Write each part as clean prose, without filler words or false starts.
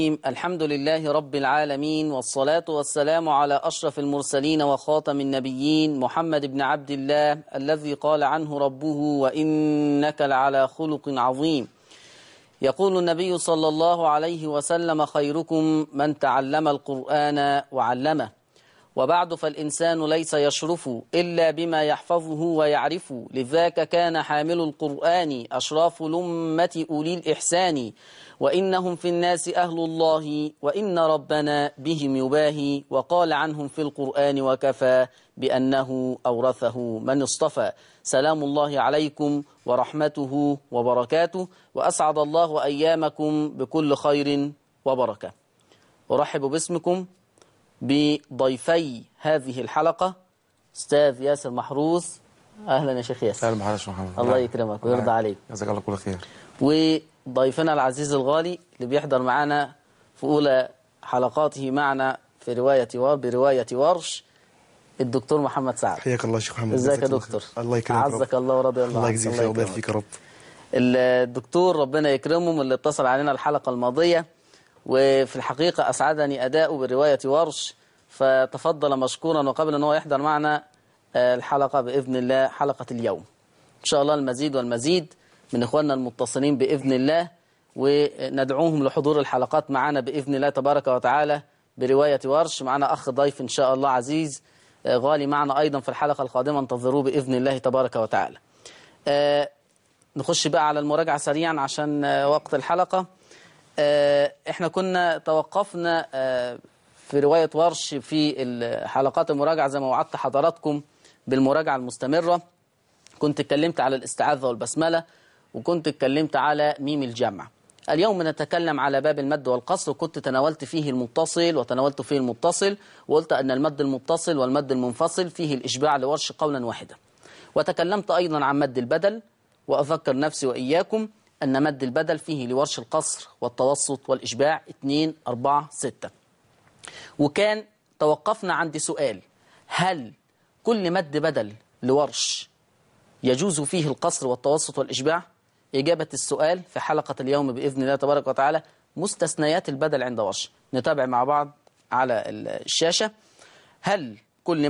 الحمد لله رب العالمين، والصلاة والسلام على أشرف المرسلين وخاتم النبيين محمد بن عبد الله الذي قال عنه ربه وإنك لعلى خلق عظيم. يقول النبي صلى الله عليه وسلم: خيركم من تعلم القرآن وعلمه. وبعد، فالإنسان ليس يشرف إلا بما يحفظه ويعرف، لذاك كان حامل القرآن أشراف الأمة أولي الإحسان، وإنهم في الناس أهل الله وإن ربنا بهم يباهي، وقال عنهم في القرآن وكفى بأنه أورثه من اصطفى. سلام الله عليكم ورحمته وبركاته، وأسعد الله أيامكم بكل خير وبركة. أرحب باسمكم بضيفي هذه الحلقة أستاذ ياسر محروس. أهلا يا شيخ ياسر. أهلا بحضرتك يا محمد. الله يكرمك ويرضى عليك. جزاك الله كل خير. وضيفنا العزيز الغالي اللي بيحضر معنا في أولى حلقاته معنا في برواية ورش، الدكتور محمد سعد. حياك الله يا شيخ محمد. ازيك يا دكتور؟ الله يكرمك. عزك الله ورضي الله. الله يجزيك خير ويبارك فيك يا رب. الدكتور ربنا يكرمه من اللي اتصل علينا الحلقة الماضية، وفي الحقيقة أسعدني أداؤه برواية ورش، فتفضل مشكورا، وقبل أن هو يحضر معنا الحلقة بإذن الله، حلقة اليوم إن شاء الله المزيد والمزيد من إخواننا المتصلين بإذن الله، وندعوهم لحضور الحلقات معنا بإذن الله تبارك وتعالى برواية ورش. معنا أخ ضيف إن شاء الله عزيز غالي معنا أيضا في الحلقة القادمة، انتظروه بإذن الله تبارك وتعالى. نخش بقى على المراجعة سريعا عشان وقت الحلقة. احنا كنا توقفنا في رواية ورش في حلقات المراجعة زي ما وعدت حضراتكم بالمراجعة المستمرة. كنت اتكلمت على الاستعاذة والبسملة، وكنت اتكلمت على ميم الجمع. اليوم نتكلم على باب المد والقصر، وكنت تناولت فيه المتصل وتناولت فيه المتصل، وقلت أن المد المتصل والمد المنفصل فيه الإشباع لورش قولا واحدا. وتكلمت أيضا عن مد البدل، وأذكر نفسي وإياكم أن مد البدل فيه لورش القصر والتوسط والإشباع 2 4 6. وكان توقفنا عند سؤال: هل كل مد بدل لورش يجوز فيه القصر والتوسط والإشباع؟ إجابة السؤال في حلقة اليوم بإذن الله تبارك وتعالى مستثنيات البدل عند ورش. نتابع مع بعض على الشاشة. هل كل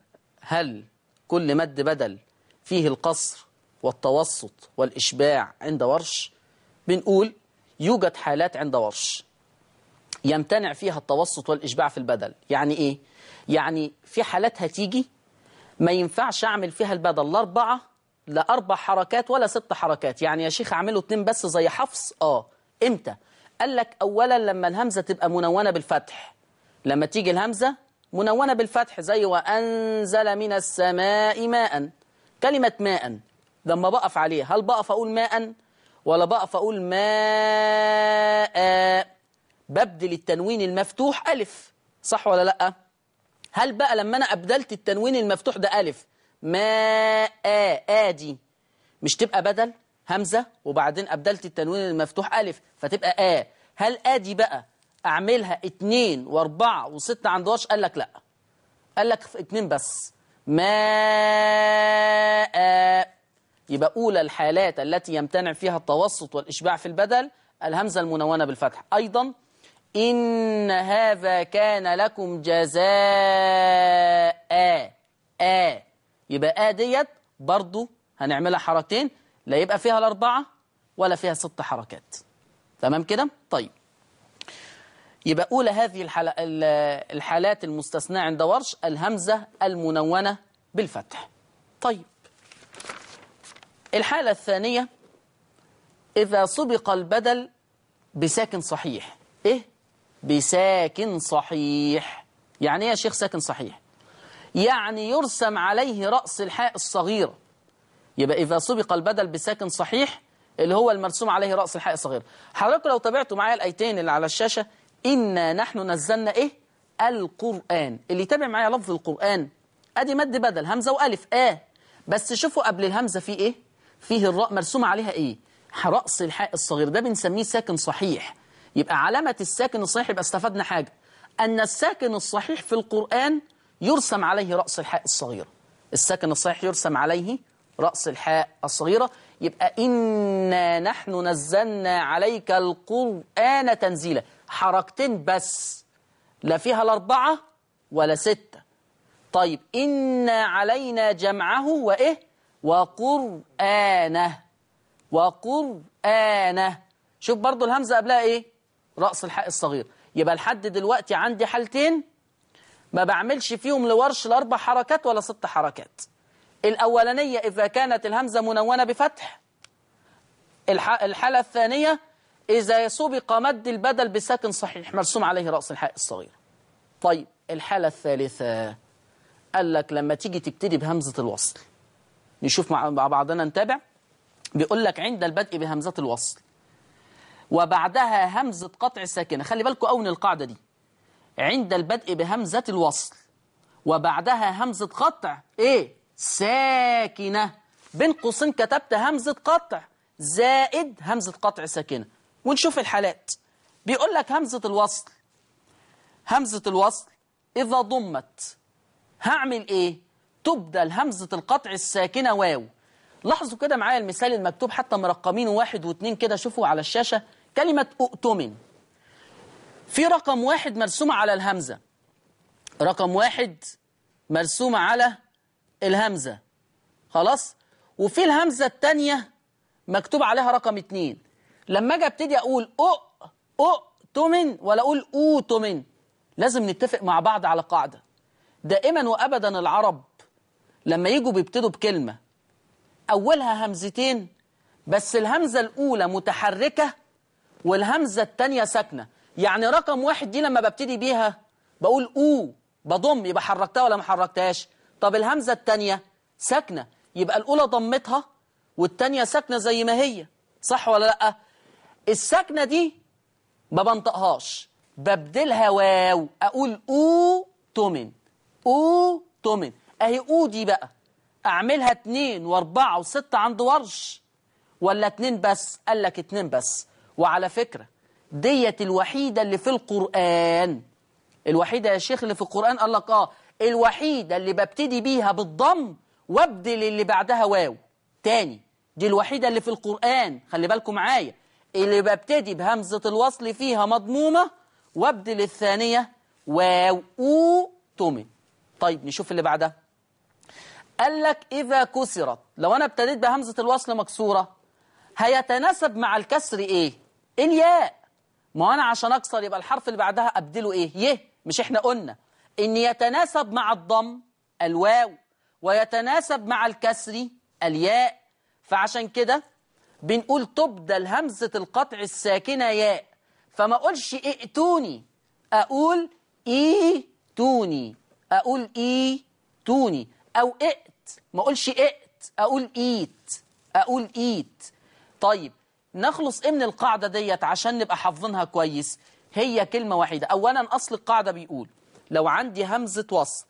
مد بدل فيه القصر والتوسط والإشباع عند ورش؟ بنقول يوجد حالات عند ورش يمتنع فيها التوسط والإشباع في البدل. يعني إيه؟ يعني في حالات هتيجي ما ينفعش أعمل فيها البدل لا 4 حركات ولا 6 حركات. يعني يا شيخ أعمله 2 بس زي حفص. إمتى؟ قال لك أولا لما الهمزة تبقى منونة بالفتح. لما تيجي الهمزة منونة بالفتح زي وأنزل من السماء ماء. كلمة ماء لما بقف عليه، هل بقف أقول ماء ولا بقف أقول ماء؟ ببدل التنوين المفتوح ألف، صح ولا لأ؟ هل بقى لما أنا أبدلت التنوين المفتوح ده ألف، ماء آدي مش تبقى بدل همزة وبعدين أبدلت التنوين المفتوح ألف فتبقى هل آدي بقى أعملها 2 و4 و6 عند ورش؟ قال لك لأ، قال لك 2 بس، ماء. يبقى أولى الحالات التي يمتنع فيها التوسط والإشباع في البدل الهمزة المنونة بالفتح. أيضا إن هذا كان لكم جزاء يبقى ديت برضو هنعملها حركتين، لا يبقى فيها ال4 ولا فيها 6 حركات. تمام كده؟ طيب، يبقى أولى هذه الحالات المستثناة عند ورش الهمزة المنونة بالفتح. طيب، الحالة الثانية إذا سبق البدل بساكن صحيح. إيه؟ بساكن صحيح. يعني إيه يا شيخ ساكن صحيح؟ يعني يرسم عليه رأس الحاء الصغيرة. يبقى إذا سبق البدل بساكن صحيح اللي هو المرسوم عليه رأس الحاء الصغيرة. حضراتكم لو تابعتوا معايا الآيتين اللي على الشاشة، إنا نحن نزلنا إيه؟ القرآن. اللي يتابع معايا لفظ القرآن أدي مد بدل همزة وألف بس شوفوا قبل الهمزة فيه إيه؟ فيه الراء مرسوم عليها إيه؟ رأس الحاء الصغير، ده بنسميه ساكن صحيح. يبقى علامة الساكن الصحيح، يبقى استفدنا حاجة، أن الساكن الصحيح في القرآن يرسم عليه رأس الحاء الصغيرة. الساكن الصحيح يرسم عليه رأس الحاء الصغيرة. يبقى إنا نحن نزلنا عليك القرآن تنزيلا. حركتين بس، لا فيها الأربعة ولا ستة. طيب إنا علينا جمعه وإيه وقرآنه، وقرآنه. شوف برضو الهمزة قبلها إيه؟ رأس الحاء الصغير. يبقى لحد دلوقتي عندي حالتين ما بعملش فيهم لورش الأربع حركات ولا 6 حركات. الأولانية إذا كانت الهمزة منونة بفتح. الحالة الثانية إذا سبق مد البدل بساكن صحيح مرسوم عليه رأس الحاء الصغير. طيب الحالة الثالثة قال لك لما تيجي تبتدي بهمزة الوصل، نشوف مع بعضنا نتابع. بيقول لك عند البدء بهمزة الوصل وبعدها همزة قطع ساكنة. خلي بالكم أول القاعدة دي، عند البدء بهمزة الوصل وبعدها همزة قطع إيه؟ ساكنة. بين قوسين كتبت همزة قطع زائد همزة قطع ساكنة. ونشوف الحالات. بيقول لك همزة الوصل، همزة الوصل إذا ضمت هعمل إيه؟ تبدل همزة القطع الساكنة واو. لاحظوا كده معايا المثال المكتوب حتى مرقمين 1 و2 كده، شوفوا على الشاشة كلمة أؤتمن. في رقم 1 مرسومة على الهمزة، رقم 1 مرسومة على الهمزة، خلاص. وفي الهمزة الثانية مكتوب عليها رقم 2. لما أجي ابتدي أقول أؤتمن ولا أقول أوتمن، لازم نتفق مع بعض على قاعدة. دائما وأبدا العرب لما يجوا بيبتدوا بكلمة أولها همزتين بس الهمزة الأولى متحركة والهمزة الثانية ساكنة. يعني رقم 1 دي لما ببتدي بيها بقول بضم، يبقى حركتها ولا ما حركتهاش؟ طب الهمزة الثانية ساكنة، يبقى الأولى ضمتها والثانية ساكنة زي ما هي، صح ولا لأ؟ الساكنة دي ما بنطقهاش، ببدلها واو، أقول أوتمن، أوتمن. أهي دي بقى أعملها 2 و4 و6 عند ورش ولا 2 بس؟ قال لك 2 بس. وعلى فكرة ديت الوحيدة اللي في القرآن، الوحيدة يا شيخ اللي في القرآن. قال لك الوحيدة اللي ببتدي بيها بالضم وابدل اللي بعدها واو. تاني، دي الوحيدة اللي في القرآن، خلي بالكم معايا، اللي ببتدي بهمزة الوصل فيها مضمومة وابدل الثانية واو، أوتمن. طيب نشوف اللي بعدها. قال لك إذا كسرت، لو أنا ابتديت بهمزة الوصل مكسورة هيتناسب مع الكسر إيه؟ الياء. ما أنا عشان أكسر يبقى الحرف اللي بعدها أبدله إيه؟ يه. مش إحنا قلنا إن يتناسب مع الضم الواو ويتناسب مع الكسر الياء؟ فعشان كده بنقول تبدل همزة القطع الساكنة ياء. فما أقولش ائتوني، أقول إيتوني، أقول إيتوني. أو ائت، ما أقولش ائت، أقول إيت، أقول إيت. طيب نخلص إيه من القاعدة ديت عشان نبقى حافظينها كويس؟ هي كلمة واحدة. أولا أصل القاعدة بيقول لو عندي همزة وصل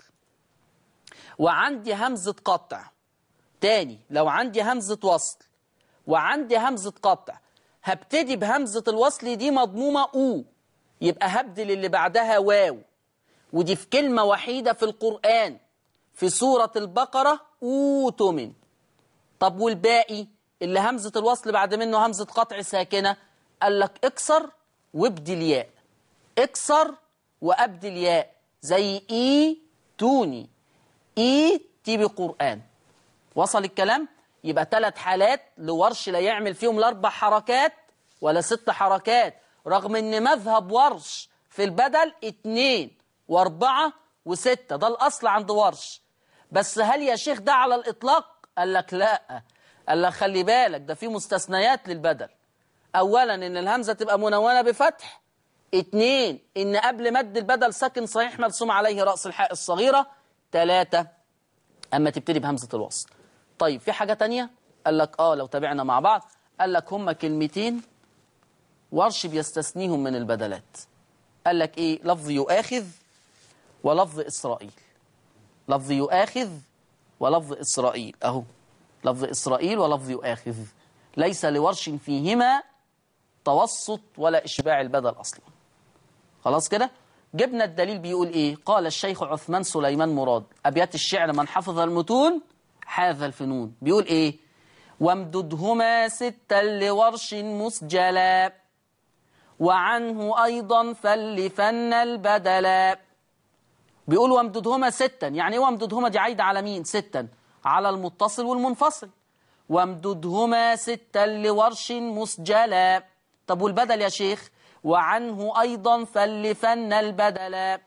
وعندي همزة قطع، تاني لو عندي همزة وصل وعندي همزة قطع هبتدي بهمزة الوصل دي مضمومة يبقى هبدل اللي بعدها واو. ودي في كلمة وحيدة في القرآن في سورة البقرة أوتمن. طب والباقي اللي همزة الوصل بعد منه همزة قطع ساكنة، قال لك اكسر وابدل ياء، اكسر وابدل ياء، زي إيتوني، إيتي بقرآن. وصل الكلام؟ يبقى 3 حالات لورش لا يعمل فيهم ال4 حركات ولا 6 حركات، رغم ان مذهب ورش في البدل 2 و4 و6، ده الأصل عند ورش. بس هل يا شيخ ده على الإطلاق؟ قال لك لا، قال لك خلي بالك ده في مستثنيات للبدل. أولا إن الهمزة تبقى منونة بفتح، 2 إن قبل مد البدل ساكن صحيح مرسوم عليه رأس الحاء الصغيرة، 3 أما تبتدي بهمزة الوصل. طيب في حاجة تانية؟ قال لك لو تابعنا مع بعض، قال لك هما كلمتين ورش بيستثنيهم من البدلات. قال لك إيه؟ لفظ يؤاخذ ولفظ إسرائيل. لفظ يؤاخذ ولفظ إسرائيل، أهو لفظ إسرائيل ولفظ يؤاخذ، ليس لورش فيهما توسط ولا إشباع البدل أصلا. خلاص كده؟ جبنا الدليل بيقول إيه؟ قال الشيخ عثمان سليمان مراد، أبيات الشعر من حفظ المتون حاذ الفنون. بيقول إيه؟ وامددهما 6 لورش مسجلا وعنه أيضا فلفن البدلا. بيقول وامددهما ستا. يعني ايه وامددهما؟ دي عايدة على مين؟ ستا على المتصل والمنفصل. وامددهما ستا لورش مسجلا. طب والبدل يا شيخ؟ وعنه أيضا فلفن البدلا.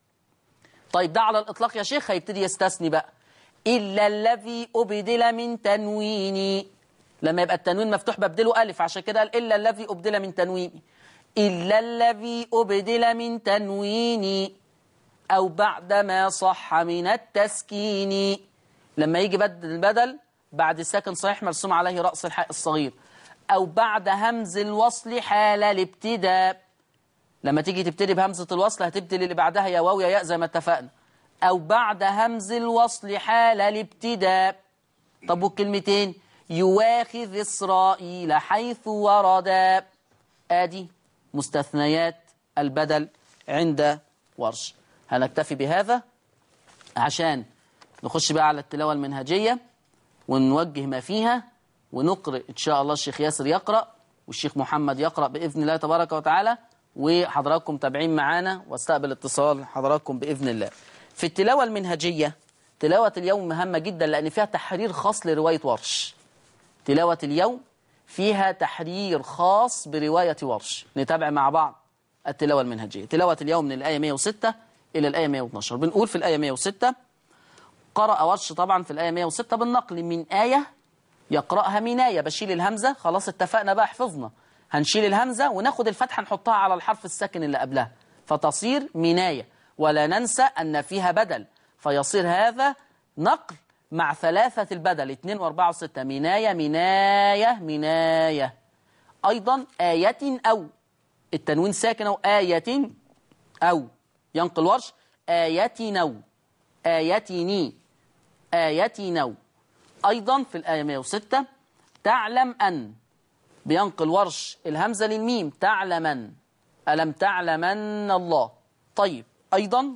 طيب ده على الإطلاق يا شيخ هيبتدي يستثني بقى. إلا الذي أبدل من تنويني. لما يبقى التنوين مفتوح ببدله ألف، عشان كده قال إلا الذي أبدل من تنويني. إلا الذي أبدل من تنويني أو بعدما صح من التسكين. لما يجي البدل بعد الساكن صحيح مرسوم عليه رأس الحاء الصغير، أو بعد همز الوصل حال الابتداء. لما تيجي تبتدي بهمزة الوصل هتبتدي اللي بعدها يا واو يا ياء زي ما اتفقنا. أو بعد همز الوصل حال الابتداء. طب والكلمتين يواخذ إسرائيل حيث وردا. آدي مستثنيات البدل عند ورش. هنكتفي بهذا عشان نخش بقى على التلاوة المنهجية ونوجه ما فيها ونقرأ إن شاء الله. الشيخ ياسر يقرأ والشيخ محمد يقرأ بإذن الله تبارك وتعالى، وحضراتكم تابعين معانا واستقبل اتصال حضراتكم بإذن الله. في التلاوة المنهجية تلاوة اليوم مهمة جدا لأن فيها تحرير خاص لرواية ورش. تلاوة اليوم فيها تحرير خاص برواية ورش. نتابع مع بعض التلاوة المنهجية. تلاوة اليوم من الآية 106 إلى الآية 112. بنقول في الآية 106 قرأ ورش طبعا في الآية 106 بالنقل من آية يقرأها مناية. بشيل الهمزة، خلاص اتفقنا بقى حفظنا. هنشيل الهمزة وناخد الفتحة نحطها على الحرف الساكن اللي قبلها فتصير مناية. ولا ننسى أن فيها بدل فيصير هذا نقل مع ثلاثة البدل 2 و4 و6. مناية مناية مناية. أيضا آية أو التنوين ساكن أو آية أو ينقل ورش آية نو آيتني آية نو. أيضا في الآية 106 تعلم أن بينقل ورش الهمزة للميم تعلمن ألم تعلمن الله. طيب أيضا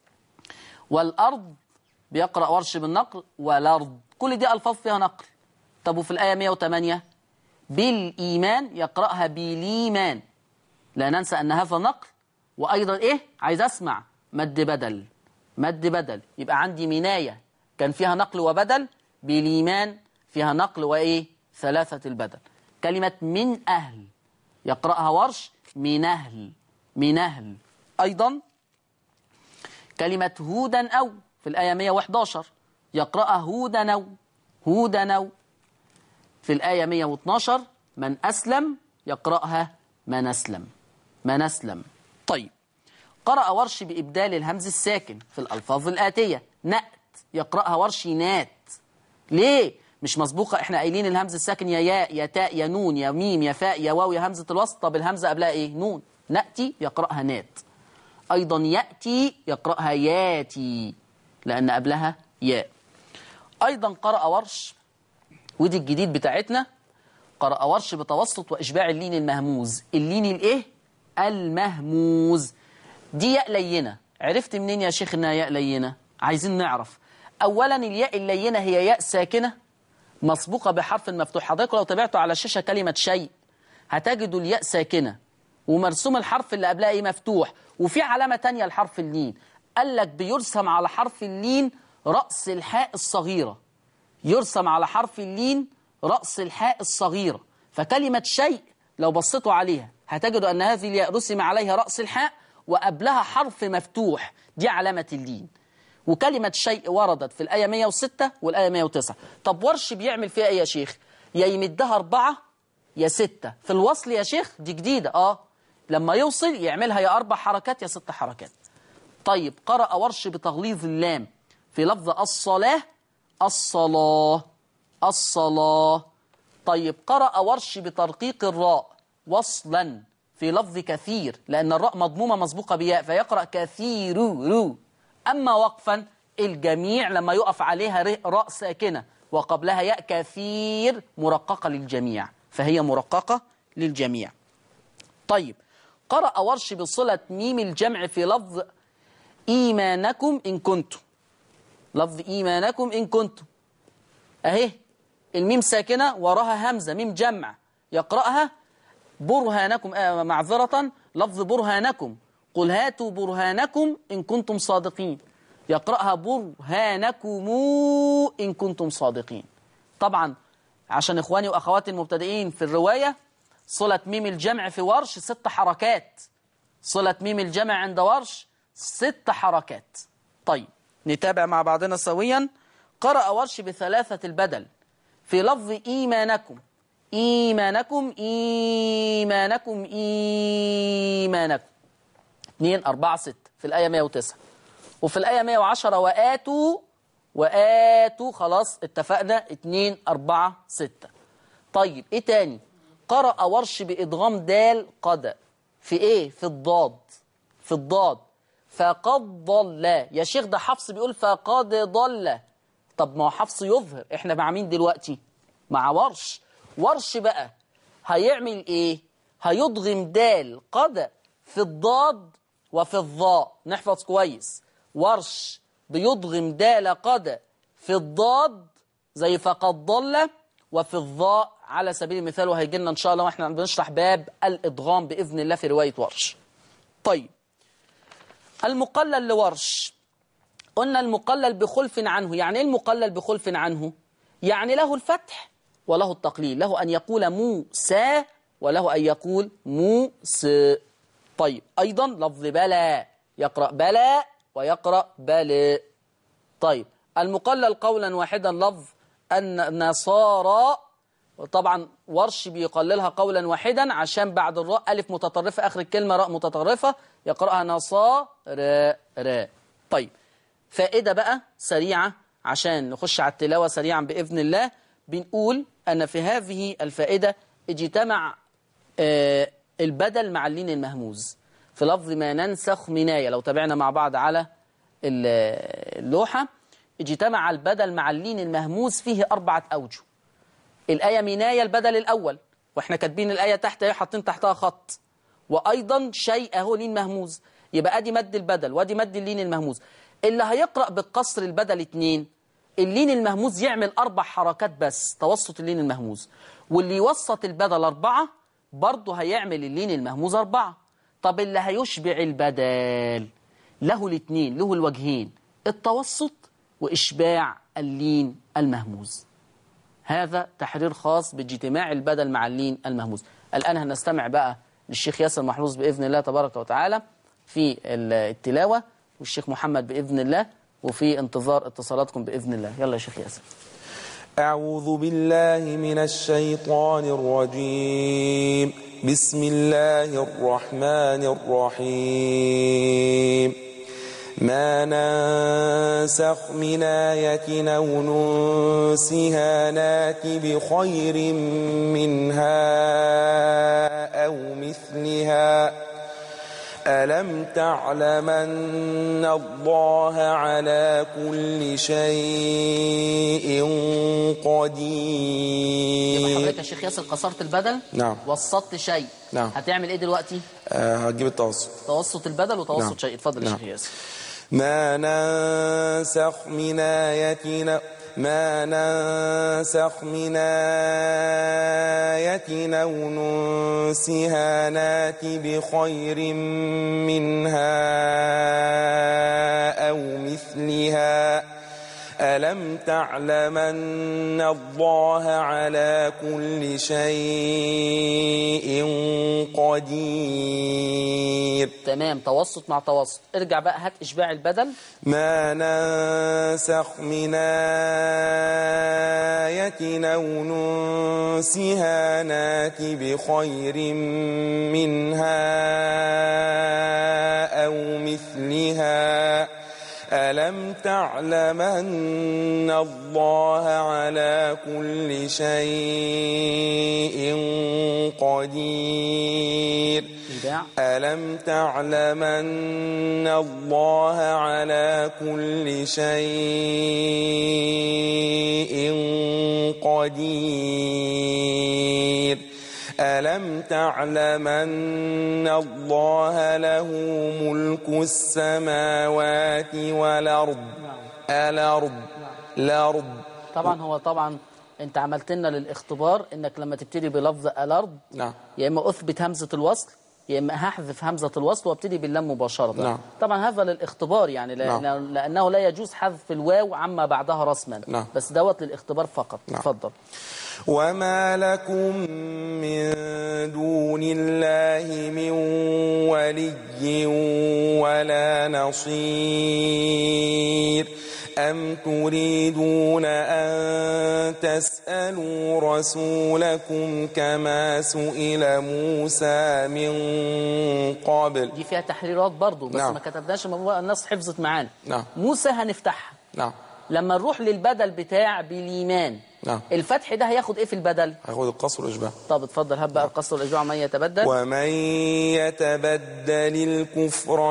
والأرض بيقرأ ورش بالنقل والأرض. كل دي ألفاظ فيها نقل. طب وفي الآية 108 بالإيمان يقرأها بالإيمان. لا ننسى أن هذا نقل. وأيضا إيه عايز أسمع مد بدل. مد بدل يبقى عندي مناية كان فيها نقل وبدل، بالإيمان فيها نقل وإيه ثلاثة البدل. كلمة من أهل يقرأها ورش من أهل من أهل. أيضا كلمة هودا أو في الآية 111 يقرأها هودا أو هودا أو. في الآية 112 من أسلم يقرأها من أسلم من أسلم. طيب قرأ ورش بإبدال الهمز الساكن في الألفاظ الآتية. نأت يقرأها ورش نات. ليه؟ مش مسبوقة. احنا قايلين الهمز الساكن يا ياء يا تاء يا نون يا ميم يا فاء يا واو يا همزة الوسط. طب الهمزة قبلها ايه؟ نون. نأتي يقرأها نات. أيضا يأتي يقرأها ياتي لأن قبلها ياء. أيضا قرأ ورش ودي الجديد بتاعتنا. قرأ ورش بتوسط وإشباع اللين المهموز. اللين الايه؟ المهموز. دي ياء لينة. عرفت منين يا شيخ انها ياء لينة؟ عايزين نعرف. أولا الياء اللينة هي ياء ساكنة مسبوقة بحرف مفتوح. حضرتك لو تابعتوا على الشاشة كلمة شيء هتجدوا الياء ساكنة ومرسوم الحرف اللي قبلها ايه مفتوح، وفي علامة تانية لحرف اللين. قال لك بيرسم على حرف اللين رأس الحاء الصغيرة. يرسم على حرف اللين رأس الحاء الصغيرة. فكلمة شيء لو بصيتوا عليها هتجدوا أن هذه الياء رسم عليها رأس الحاء وقبلها حرف مفتوح. دي علامة اللين. وكلمة شيء وردت في الآية 106 والآية 109. طب ورش بيعمل فيها ايه يا شيخ؟ يا يمدها 4 يا 6. في الوصل يا شيخ دي جديدة. لما يوصل يعملها يا 4 حركات يا 6 حركات. طيب قرأ ورش بتغليظ اللام في لفظ الصلاة الصلاة الصلاة. طيب قرأ ورش بترقيق الراء وصلا في لفظ كثير لأن الراء مضمومة مسبوقة بياء فيقرأ كثير رو. أما وقفا الجميع لما يقف عليها راء ساكنة وقبلها ياء كثير مرققة للجميع فهي مرققة للجميع. طيب قرأ ورش بصلة ميم الجمع في لفظ إيمانكم إن كنتم. لفظ إيمانكم إن كنتم أهي الميم ساكنة وراها همزة ميم جمع يقرأها برهانكم، معذرة، لفظ برهانكم، قل هاتوا برهانكم إن كنتم صادقين. يقرأها برهانكم إن كنتم صادقين. طبعا عشان إخواني وأخواتي المبتدئين في الرواية، صلة ميم الجمع في ورش 6 حركات. صلة ميم الجمع عند ورش 6 حركات. طيب نتابع مع بعضنا سويا. قرأ ورش ب3 البدل في لفظ إيمانكم، إيمانكم إيمانكم إيمانكم، 2 4 6 في الآية 109. وفي الآية 110 وآتوا، وآتوا خلاص اتفقنا 2 4 6. طيب إيه تاني؟ قرأ ورش بإدغام دال قد في إيه؟ في الضاد، في الضاد. فقد ضل. يا شيخ ده حفص بيقول فقد ضل. طب ما هو حفص يظهر، احنا مع مين دلوقتي؟ مع ورش. ورش بقى هيعمل ايه؟ هيضغم دال قد في الضاد وفي الضاء. نحفظ كويس، ورش بيضغم دال قد في الضاد زي فقد ضل، وفي الضاء على سبيل المثال، وهيجي لنا ان شاء الله واحنا بنشرح باب الادغام باذن الله في روايه ورش. طيب المقلل لورش، قلنا المقلل بخلف عنه. يعني ايه المقلل بخلف عنه؟ يعني له الفتح وله التقليل، له أن يقول موسى وله أن يقول موسى. طيب أيضا لفظ بلى، يقرأ بلى ويقرأ بلى. طيب المقلل قولا واحدا لفظ النصارى، طبعا ورش بيقللها قولا واحدا عشان بعد الراء ألف متطرفة، آخر الكلمة راء متطرفة، يقرأها نصارى. طيب فائدة بقى سريعة عشان نخش على التلاوة سريعا بإذن الله. بنقول أن في هذه الفائدة اجتمع البدل مع اللين المهموز في لفظ ما ننسخ من آية. لو تابعنا مع بعض على اللوحة، اجتمع البدل مع اللين المهموز فيه 4 أوجه. الآية من آية البدل الأول، وإحنا كاتبين الآية تحت حاطين تحتها خط، وأيضا شيء هو لين مهموز، يبقى أدي مد البدل وأدي مد اللين المهموز. اللي هيقرأ بالقصر البدل 2، اللين المهموز يعمل 4 حركات بس توسط اللين المهموز، واللي يوسط البدل 4 برضه هيعمل اللين المهموز 4. طب اللي هيشبع البدل له الاثنين، له الوجهين، التوسط وإشباع اللين المهموز. هذا تحرير خاص باجتماع البدل مع اللين المهموز. الآن هنستمع بقى للشيخ ياسر محروس بإذن الله تبارك وتعالى في التلاوة، والشيخ محمد بإذن الله، وفي انتظار اتصالاتكم بإذن الله. يلا يا شيخ ياسر. أعوذ بالله من الشيطان الرجيم. بسم الله الرحمن الرحيم. ما ننسخ من آية أو ننسها نات بخير منها أو مثلها. ألم تعلم أن الله على كل شيء قدير. حضرتك يا شيخ ياسر قصرت البدل، نعم، وسطت شيء، نعم، هتعمل ايه دلوقتي؟ هتجيب التوسط، توسط البدل وتوسط نعم. شيء. اتفضل يا نعم. شيخ ياسر. ما ننسخ من آية أو ننسها نات بخير منها أو مثلها. ألم تعلم أن الله على كل شيء قدير. تمام، توسط مع توسط. ارجع بقى هات إشباع البدل. ما ننسخ من آية أو ننسها نات بخير منها أو مثلها. ألم تعلم أن الله على كل شيء قدير. ألم تعلم أن الله على كل شيء قدير. ألم تعلم أن الله له ملك السماوات والأرض. الأرض. طبعا هو أنت عملت لنا للاختبار إنك لما تبتدي بلفظ الأرض نعم. يا إما أثبت همزة الوصل يا إما هحذف همزة الوصل وابتدي باللام مباشرة. نعم. طبعا هذا للاختبار يعني نعم. لأنه لا يجوز حذف الواو عما بعدها رسما. نعم. بس دوت للاختبار فقط. نعم. اتفضل. وما لكم من دون الله من ولي ولا نصير أم تريدون أن تسألوا رسولكم كما سئل موسى من قبل. دي فيها تحريرات برضو بس نعم. ما كتبناش الناس حفظت معانا. نعم. موسى هنفتحها. نعم. لما نروح للبدل بتاع بالإيمان نعم. الفتح ده هياخد إيه في البدل؟ هاخد القصر والإشباع. طب اتفضل هبقى القصر والإشباع من يتبدل. ومن يتبدل الكفر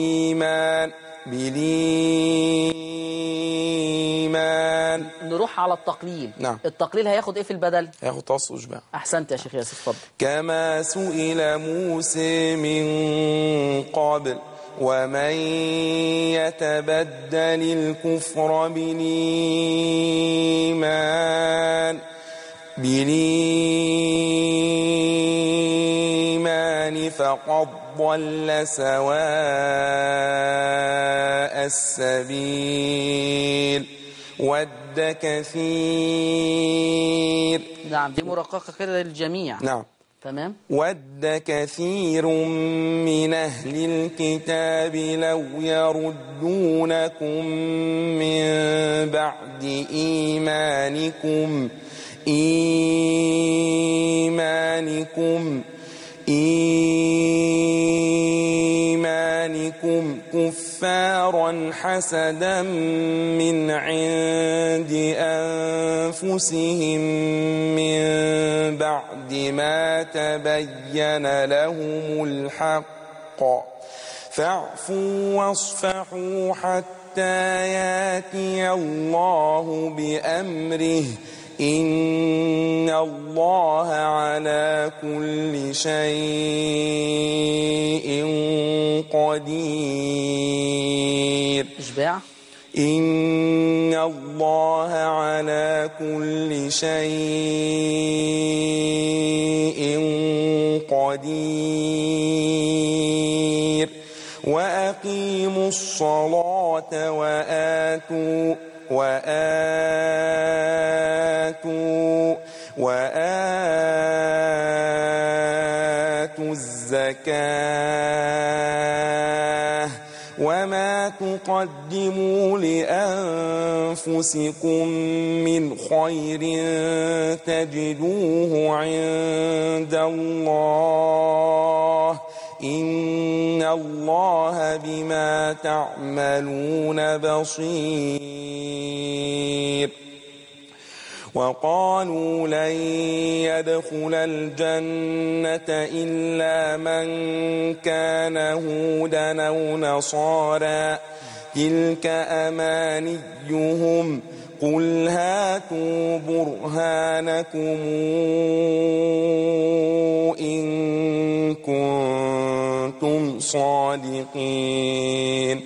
بالإيمان نروح على التقليل. نعم. التقليل هياخد إيه في البدل؟ هياخد قصر وإشباع. أحسنت يا شيخ ياسر اتفضل. كما سئل موسى من قبل ومن يتبدل الكفر بالإيمان فقد ضل سواء السبيل ود كثير. نعم دي مرققة كده للجميع. نعم. تمام. ود كثير من أهل الكتاب لو يردونكم من بعد إيمانكم كفارا حسدا من عند أنفسهم من بعد ما تبين لهم الحق فاعفوا واصفحوا حتى ياتي الله بأمره إن الله على كل شيء قدير. إشباع. إن الله على كل شيء قدير. وأقيموا الصلاة وآتوا الزكاة وما تقدموا لأنفسكم من خير تجدوه عند الله إن الله بما تعملون بصير. وقالوا لن يدخل الجنة إلا من كان هودا أو نصارى تلك أمانيهم قل هاتوا برهانكم إن كنتم صادقين.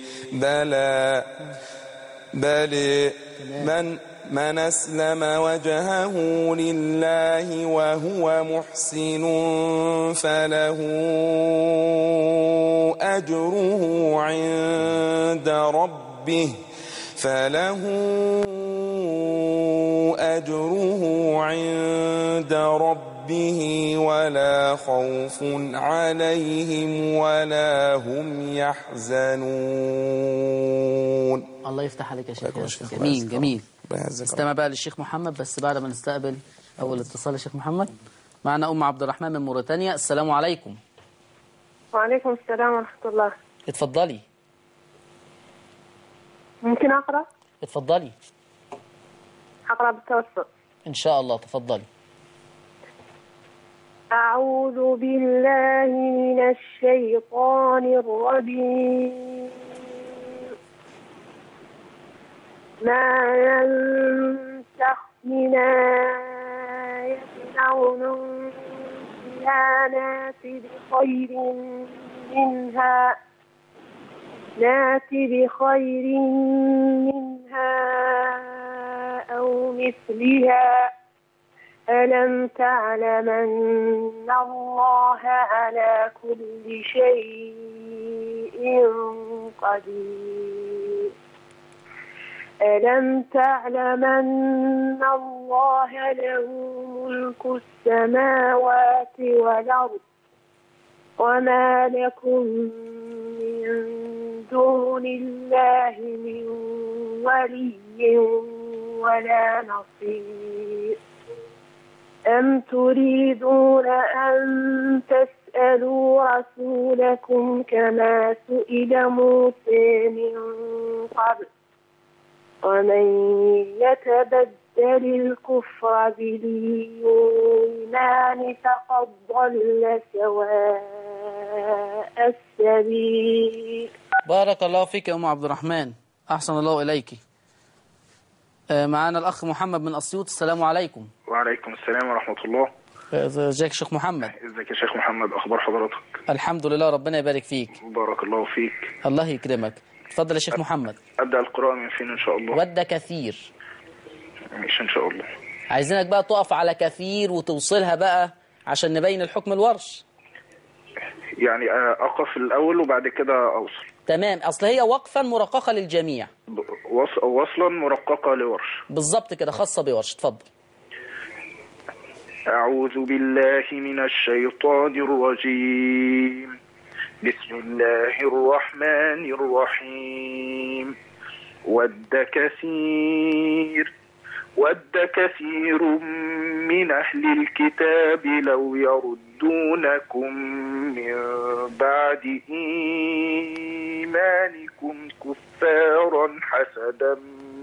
بل من أسلم وجهه لله وهو محسن فله أجره عند ربه ولا خوف عليهم ولا هم يحزنون. الله يفتح عليك يا شيخ. جميل جميل. استمع بقى للشيخ محمد بس بعد ما نستقبل أول اتصال. يا شيخ محمد معنا أم عبد الرحمن من موريتانيا. السلام عليكم. وعليكم السلام ورحمة الله. اتفضلي. ممكن أقرأ؟ اتفضلي. أقرأ بالتوسط إن شاء الله تفضلي. أعوذ بالله من الشيطان الرجيم. ما ينسخ من آية أو ننسها نأتي بخير منها أو مثلها ألم تعلم أن الله على كل شيء قدير ألم تعلم أن الله له ملك السماوات والأرض وما لكم من دون الله من ولي ولا نصير أم تريدون أن تسألوا رسولكم كما سئل موسى من قبل ومن يتبدل الكفر بالإيمان فقد ضل سواء السبيل. بارك الله فيك يا أم عبد الرحمن، أحسن الله إليك. معنا الأخ محمد من أسيوط. السلام عليكم. وعليكم السلام ورحمة الله. ازيك شيخ محمد؟ ازيك يا شيخ محمد، أخبار حضرتك؟ الحمد لله، ربنا يبارك فيك. بارك الله فيك. الله يكرمك. اتفضل يا شيخ محمد. أبدأ القراءة من فين إن شاء الله؟ ود كثير. مش إن شاء الله. عايزينك بقى تقف على كثير وتوصلها بقى عشان نبين الحكم الورش. يعني أقف الأول وبعد كده أوصل. تمام، أصل هي وقفا مرققة للجميع. وصلا مرققة لورش. بالظبط كده، خاصة بورش. اتفضل. أعوذ بالله من الشيطان الرجيم. بسم الله الرحمن الرحيم. ود كثير من أهل الكتاب لو يردونكم من بعد إيمانكم كفارا حسدا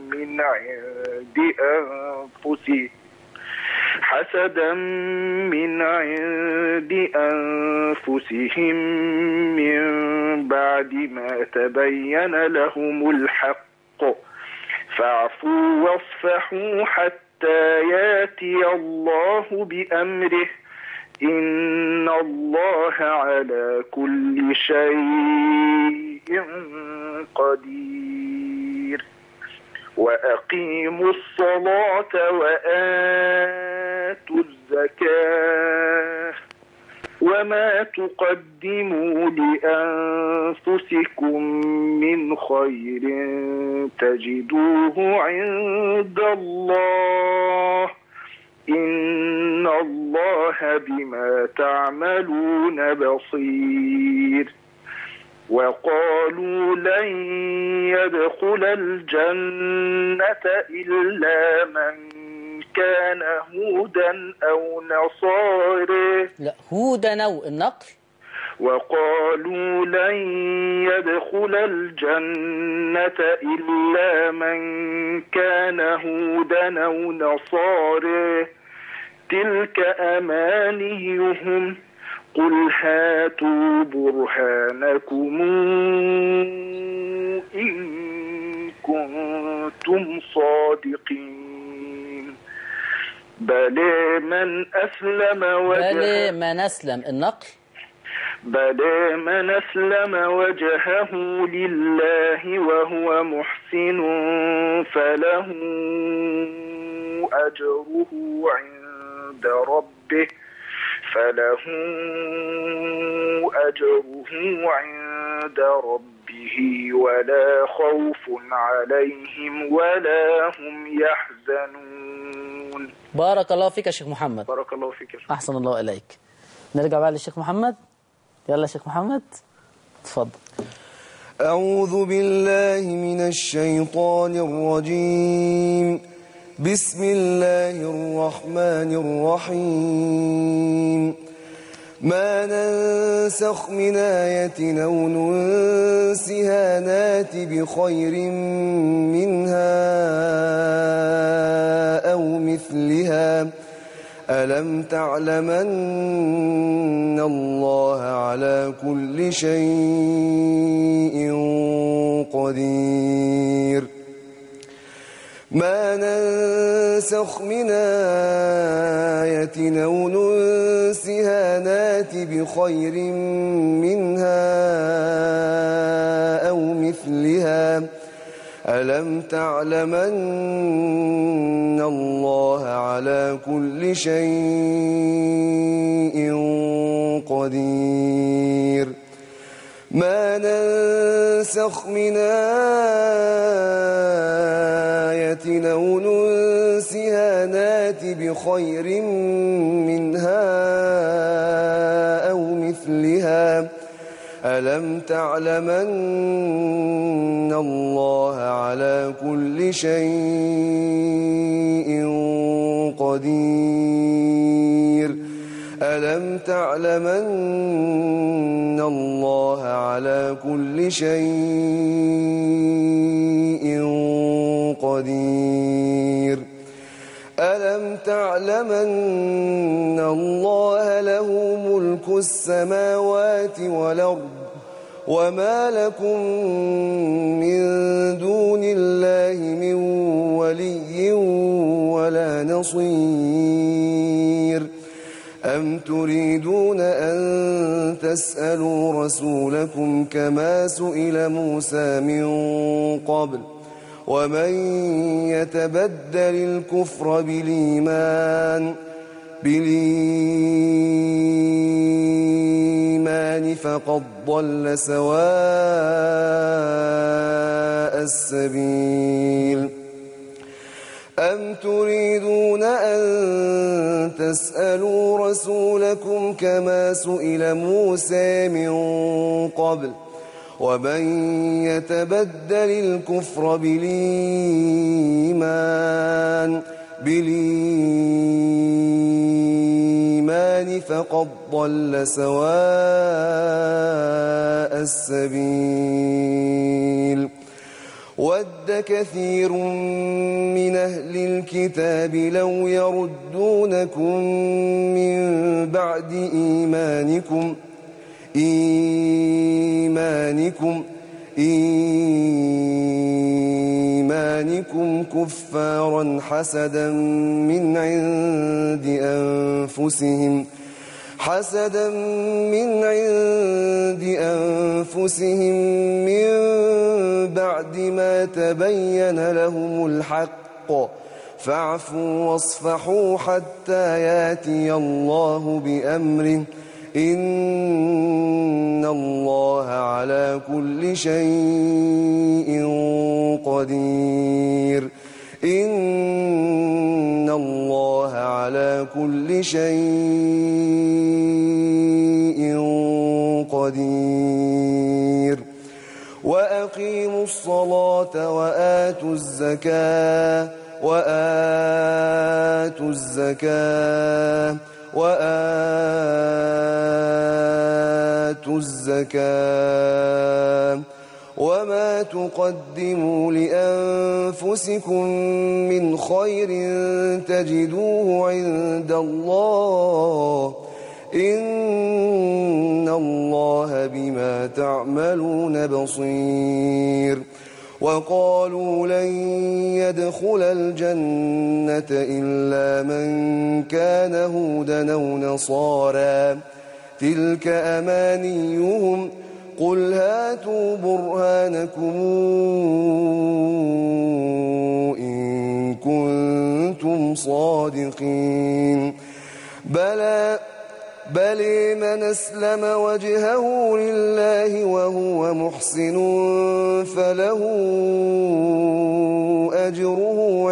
من عند أنفسهم من بعد ما تبين لهم الحق فاعفوا واصفحوا حتى ياتي الله بأمره إن الله على كل شيء قدير. وأقيموا الصلاة وآتوا الزكاة وما تقدموا لأنفسكم من خير تجدوه عند الله إن الله بما تعملون بصير. وقالوا لن يدخل الجنة إلا من كان هودا أو نصارى. لا، هودا أو النقل. وقالوا لن يدخل الجنة إلا من كان هودا أو نصارى تلك أمانيهم قل هاتوا برهانكم إن كنتم صادقين. بلى من أسلم وجهه لله وهو محسن فله أجره عند ربه ولا خوف عليهم ولا هم يحزنون. بارك الله فيك يا شيخ محمد. بارك الله فيك يا شيخ. أحسن الله إليك. نرجع بقى للشيخ محمد. يلا يا شيخ محمد اتفضل. أعوذ بالله من الشيطان الرجيم. بسم الله الرحمن الرحيم. ما ننسخ من آية أو ننسها نات بخير منها أو مثلها ألم تعلم أن الله على كل شيء قدير. ما ننسخ من آية أو ننسها نات بخير منها أو مثلها ألم تعلم أن الله على كل شيء قدير ما ننسخ من آية أو ننسها نات بخير منها أو مثلها ألم تعلم أن الله على كل شيء قدير ألم تعلم أن الله على كل شيء قدير ألم تعلم أن الله له ملك السماوات والأرض وما لكم من دون الله من ولي ولا نصير أم تريدون أن تسألوا رسولكم كما سئل موسى من قبل ومن يتبدل الكفر بالإيمان فقد ضل سواء السبيل أم تريدون أن تسألوا رسولكم كما سئل موسى من قبل ومن يتبدل الكفر بالإيمان فقد ضل سواء السبيل ود كثير من أهل الكتاب لو يردونكم من بعد إيمانكم كفارا حسدا من عند أنفسهم من بعد ما تبين لهم الحق فاعفوا واصفحوا حتى ياتي الله بأمره إن الله على كل شيء قدير إن الله على كل شيء قدير وأقيموا الصلاة وآتوا الزكاة وما تقدموا لأنفسكم من خير تجدوه عند الله إن الله بما تعملون بصير وقالوا لن يدخل الجنة إلا من كان هودا أو نصارى تلك أمانيهم قل هاتوا برهانكم إن كنتم صادقين بل من أسلم وجهه لله وهو محسن فله أجره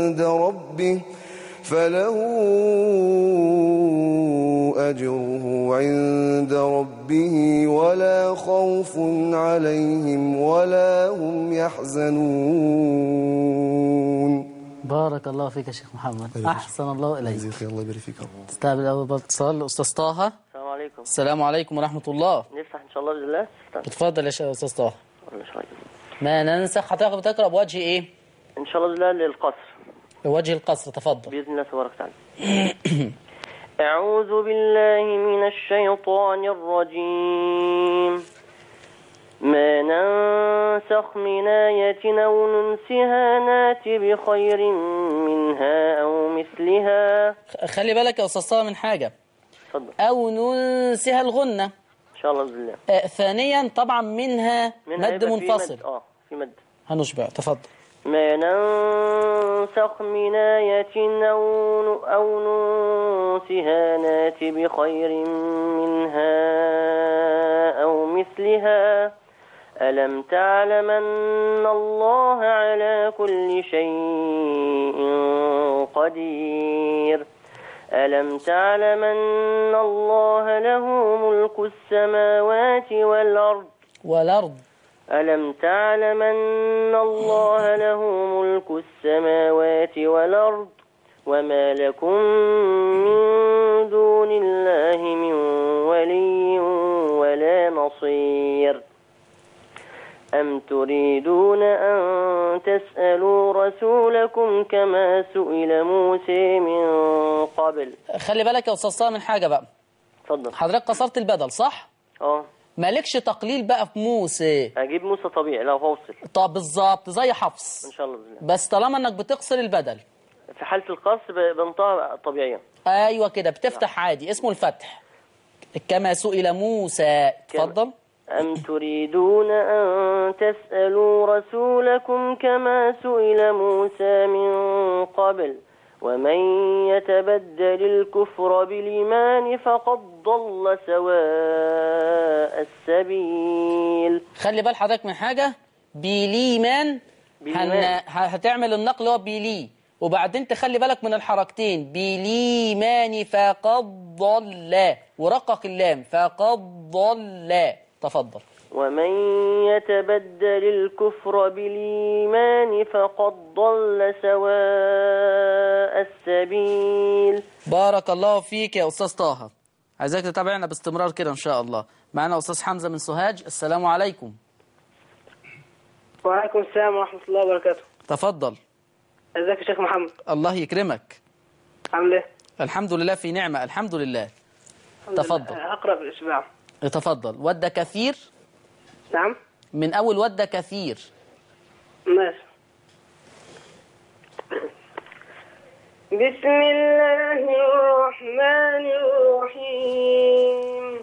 عند ربه ولا خوف عليهم ولا هم يحزنون. بارك الله فيك يا شيخ محمد، أحسن الله إليك. الله يبارك فيك. استقبل أول باب اتصال أستاذ طه. السلام عليكم. السلام عليكم ورحمة الله. نفتح إن شاء الله بإذن الله. اتفضل يا أستاذ طه. ما ننسخ. هتقرأ بتقرأ بوجه إيه؟ إن شاء الله بإذن الله للقصر. بوجه القصر، تفضل. بإذن الله تبارك وتعالى. أعوذ بالله من الشيطان الرجيم. ما ننسخ من آية أو ننسها نأتي بخير منها أو مثلها. خلي بالك يا أستاذ طه من حاجة. اتفضل. أو ننسها الغنة إن شاء الله بإذن الله. ثانيا طبعا منها مد منفصل. في مد. هنشبع. تفضل. ما ننسخ من آية أو ننسها نات بخير منها أو مثلها ألم تعلم أن الله على كل شيء قدير ألم تعلم أن الله له ملك السماوات والأرض ألم تعلم أن الله له ملك السماوات والأرض وما لكم من دون الله من ولي ولا نصير أم تريدون أن تسألوا رسولكم كما سئل موسى من قبل. خلي بالك يا أستاذ طه من حاجة بقى. اتفضل. حضرتك قصرت البدل صح؟ مالكش تقليل بقى في موسى. أجيب موسى طبيعي لو هوصل. طب بالظبط زي حفص إن شاء الله بإذن الله. بس طالما إنك بتقصر البدل في حالة القصر بنطقها طبيعيا. أيوة كده بتفتح عادي اسمه الفتح كما سئل موسى. اتفضل. أم تريدون أن تسألوا رسولكم كما سئل موسى من قبل ومن يتبدل الكفر بالإيمان فقد ضل سواء السبيل. خلي بال حضرتك من حاجة. بليمان هتعمل النقل هو بلي وبعدين تخلي بالك من الحركتين بليمان فقد ضل ورقق اللام فقد ضل. تفضل. ومن يتبدل الكفر بالإيمان فقد ضل سواء السبيل. بارك الله فيك يا أستاذ طه. عايزاك تتابعنا باستمرار كده إن شاء الله. معنا أستاذ حمزة من سوهاج. السلام عليكم. وعليكم السلام ورحمة الله وبركاته. تفضل. ازيك يا شيخ محمد؟ الله يكرمك. عامل ايه؟ الحمد لله في نعمة الحمد لله. تفضل. أقرأ بالإشباع. تفضل. ود كثير. نعم. من أول ود كثير. ماشي. بسم الله الرحمن الرحيم.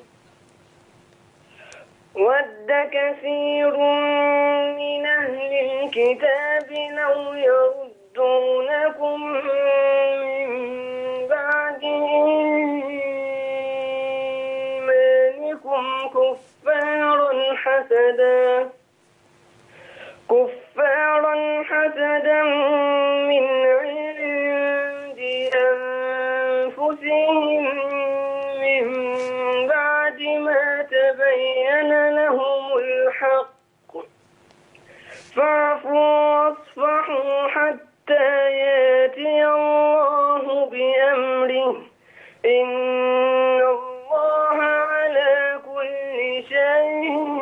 ود كثير من أهل الكتاب لو يردونكم من بعد إيمانكم كفارا حسدا من عند أنفسهم من بعد ما تبين لهم الحق فاعفوا واصفحوا حتى يأتي الله بأمره إن الله على كل شيء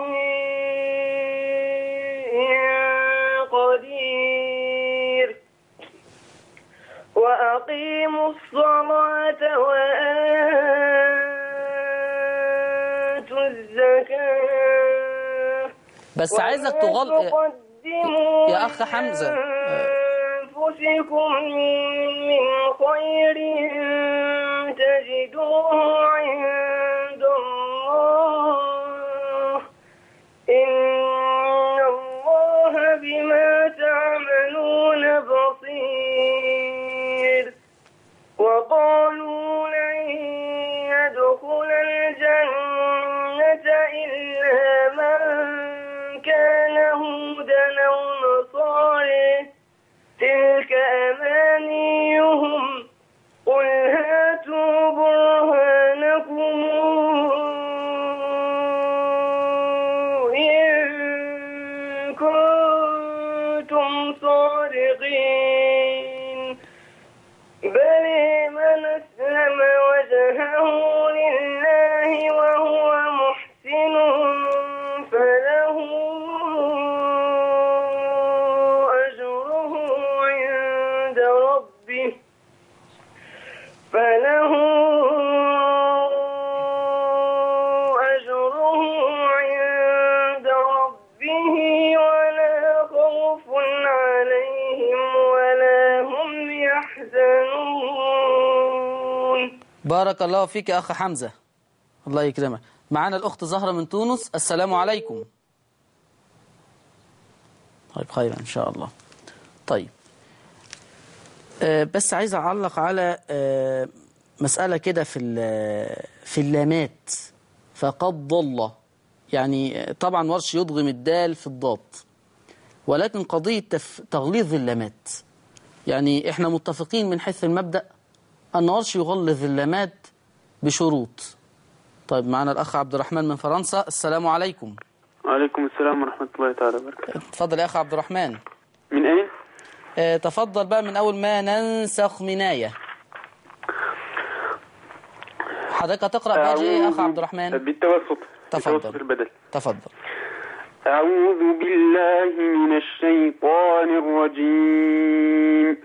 قدير. وأقيموا الصلاة وآتوا الزكاة. بس عايزك تقدموا يا أخ حمزة أنفسكم من خير تجدوه عند الله إن الله بما تعملون بصير. وقالوا لن يدخل الجنة إلا من كان هودا أو نصارى تلك أمانيهم قل هاتوا برهانكم إن كنتم صادقين. بل من أسلم وجهه لله وهو محسن فله أجره عند ربه ولا خوف عليهم ولا هم يحزنون. بارك الله فيك يا أخ حمزة الله يكرمك. معنا الأخت زهرة من تونس. السلام عليكم. طيب خير إن شاء الله. طيب بس عايز أعلق على مسألة كده في اللامات. فقد ضل، يعني طبعا ورش يضغم الدال في الضاد، ولكن قضية تغليظ اللامات، يعني احنا متفقين من حيث المبدأ أن ورش يغلظ اللامات بشروط. طيب معنا الأخ عبد الرحمن من فرنسا. السلام عليكم. وعليكم السلام ورحمة الله تعالى وبركاته. تفضل يا أخ عبد الرحمن. من أين؟ تفضل بقى من أول ما ننسخ من آية. حضرتك هتقرأ بوجه إيه يا أخ عبد الرحمن؟ بالتوسط. تفضل. بالتوسط البدل. تفضل. أعوذ بالله من الشيطان الرجيم.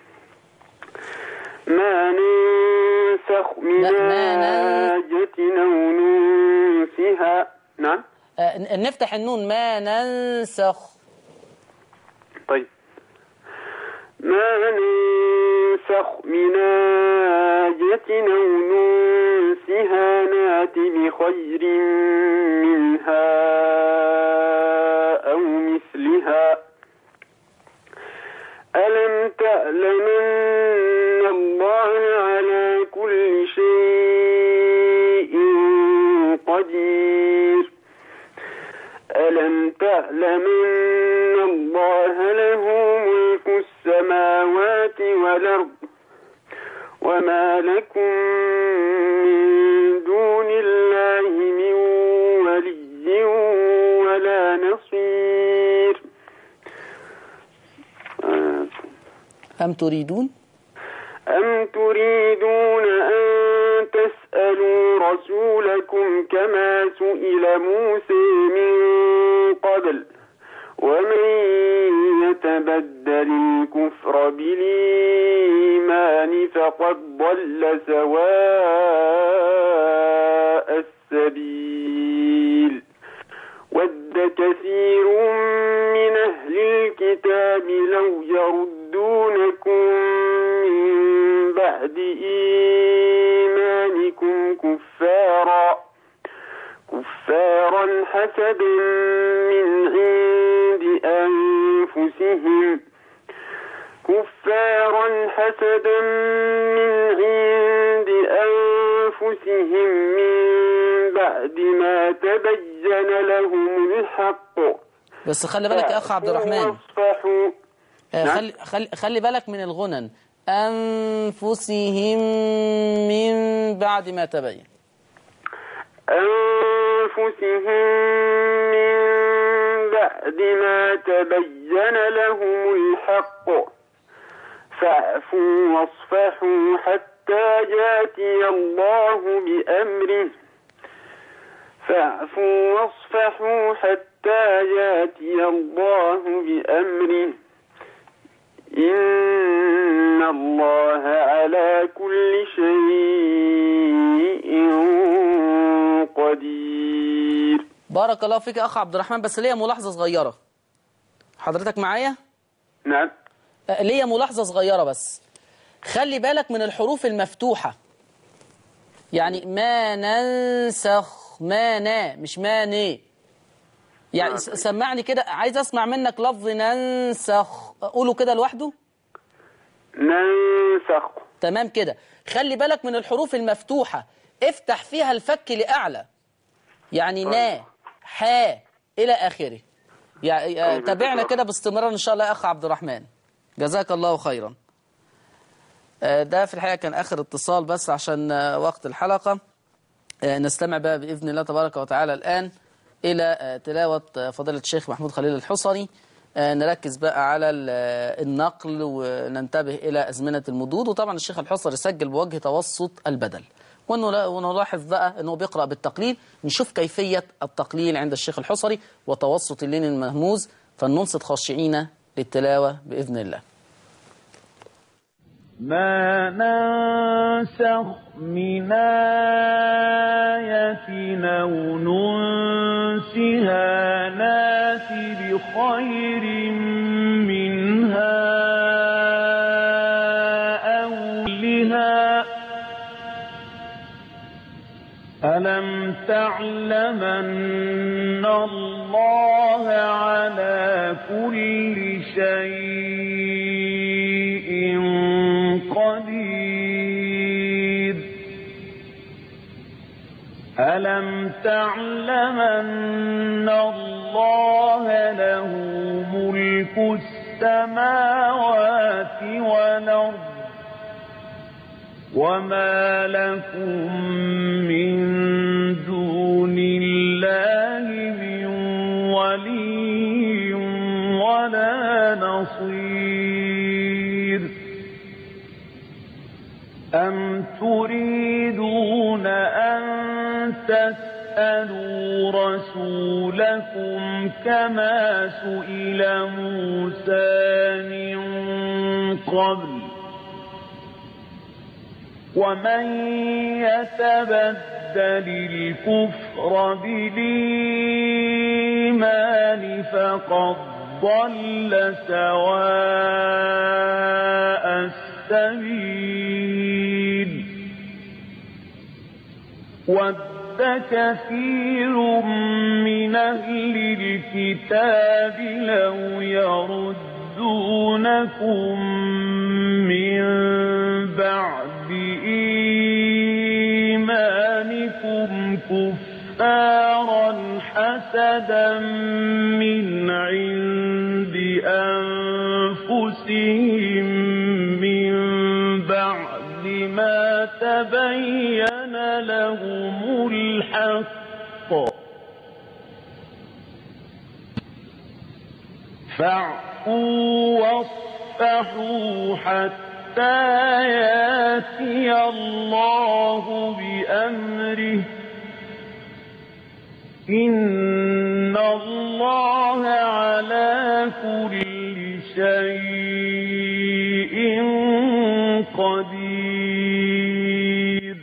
ما ننسخ من آية أو ننسها. نعم. نفتح النون. ما ننسخ. طيب. ما ننسخ من آية أو ننسها نأت بخير منها أو مثلها. ألم تعلم أن الله على كل شيء قدير. ألم تعلم أن الله له ملك السماوات والأرض وما لكم من دون الله من ولي ولا نصير. أم تريدون أن تسألوا رسولكم كما سئل موسى من قبل ومن يتبدل الكفر بالإيمان فقد ضل سواء السبيل. ود كثير من أهل الكتاب لو يردونكم من بعد إيمانكم كفارا حسدا من عند أنفسهم من بعد ما تبين لهم الحق. بس خلي بالك يا أخ عبد الرحمن. خلي بالك من الغنن. أنفسهم من بعد ما تبين. أنفسهم من بعد ما تبين لهم الحق فاعفوا واصفحوا حتى يأتي الله بأمره. إن الله على كل شيء قدير. بارك الله فيك يا أخ عبد الرحمن. بس ليا ملاحظة صغيرة. حضرتك معايا؟ نعم. ليا ملاحظة صغيرة بس. خلي بالك من الحروف المفتوحة. يعني ما ننسخ. ما مش ما ني. يعني سمعني كده. عايز أسمع منك لفظ ننسخ. قوله كده لوحده. ننسخ. تمام كده. خلي بالك من الحروف المفتوحة. افتح فيها الفك لأعلى. يعني نا حا إلى آخره. يعني تابعنا كده باستمرار إن شاء الله يا أخ عبد الرحمن. جزاك الله خيرا. ده في الحقيقة كان آخر اتصال بس عشان وقت الحلقة. نستمع بقى بإذن الله تبارك وتعالى الآن إلى تلاوة فضيلة الشيخ محمود خليل الحصري. نركز بقى على النقل وننتبه إلى أزمنة المدود. وطبعا الشيخ الحصري سجل بوجه توسط البدل، ونلاحظ بقى أنه بيقرأ بالتقليل. نشوف كيفية التقليل عند الشيخ الحصري وتوسط اللين المهموز، فلننصت خاشعين للتلاوة بإذن الله. ما ننسخ من آية أو ننسها نأت بخير منها أو مثلها. ألم تعلم أن الله على كل شيء قدير ألم تعلم أن الله له ملك السماوات والأرض وما لكم من دون الله من ولي ولا نصير أم تريدون أن تسألوا رسولكم كما سئل موسى من قبل ومن يتبدل الكفر بالإيمان فقد ضل سواء السبيل ود كثير من أهل الكتاب لو يردونكم من بعد إيمانكم كفارا حسدا من عند أنفسهم من بعد ما تبين لهم الحق فاعفوا واصفحوا حتى يأتي الله بأمره إن الله على كل شيء قدير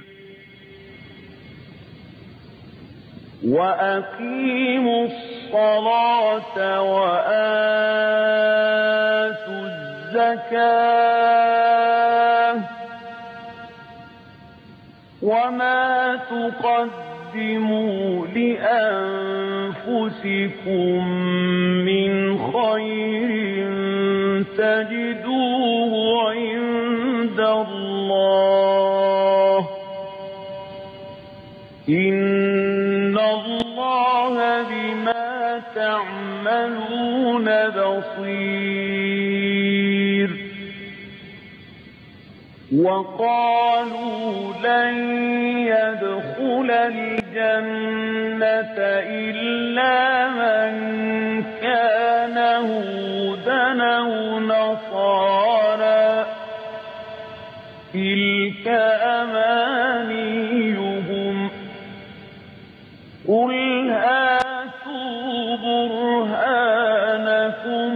وأقيموا الصلاة وآتوا الزكاة وما تقدموا لأنفسكم من خير تجدوه عند الله إن الله بما تعملون بصير وقالوا لن يدخل الجنة إلا من كان هودا أو نصارى تلك أمانيهم قل هاتوا برهانكم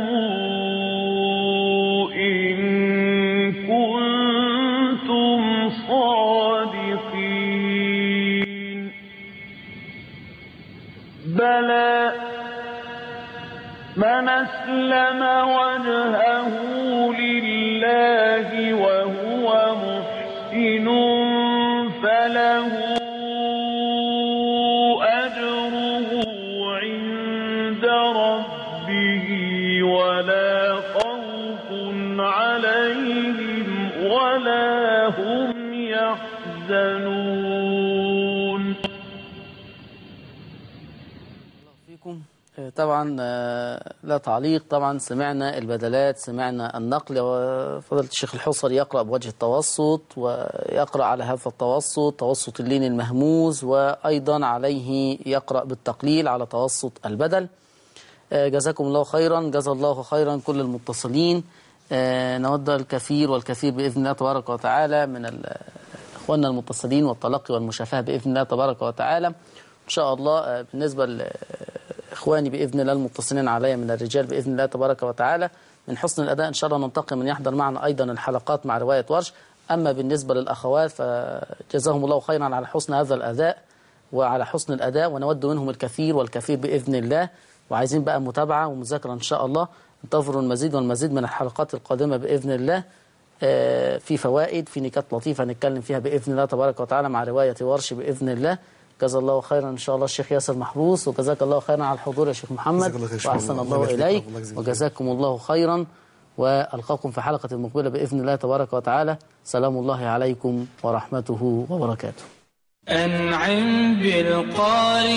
إن كنتم صادقين بلى من أسلم وجهه لله وهو محسن فله أجره عند ربه ولا خوف عليهم ولا هم يحزنون. فيكم طبعا لا تعليق. طبعا سمعنا البدلات، سمعنا النقل، وفضلت الشيخ الحصري يقرأ بوجه التوسط ويقرأ على هذا التوسط توسط اللين المهموز، وأيضا عليه يقرأ بالتقليل على توسط البدل. جزاكم الله خيرا، جزا الله خيرا كل المتصلين. نود الكثير والكثير بإذن الله تبارك وتعالى من إخواننا المتصلين والتلقي والمشافهة بإذن الله تبارك وتعالى. إن شاء الله بالنسبة إخواني بإذن الله المتصلين علي من الرجال بإذن الله تبارك وتعالى من حسن الأداء إن شاء الله ننتقي من يحضر معنا أيضا الحلقات مع رواية ورش. أما بالنسبة للأخوات فجزاهم الله خيرا على حسن هذا الأداء وعلى حسن الأداء، ونود منهم الكثير والكثير بإذن الله، وعايزين بقى متابعة ومذاكرة إن شاء الله. انتظروا المزيد والمزيد من الحلقات القادمة بإذن الله، في فوائد، في نكات لطيفة نتكلم فيها بإذن الله تبارك وتعالى مع رواية ورش بإذن الله. جزا الله خيرا إن شاء الله الشيخ ياسر محروس، وجزاك الله خيرا على الحضور يا شيخ محمد، وأحسن الله إليك وجزاكم الله خيرا. وألقاكم في حلقة مقبلة بإذن الله تبارك وتعالى. سلام الله عليكم ورحمته وبركاته. أنعم بالقارئ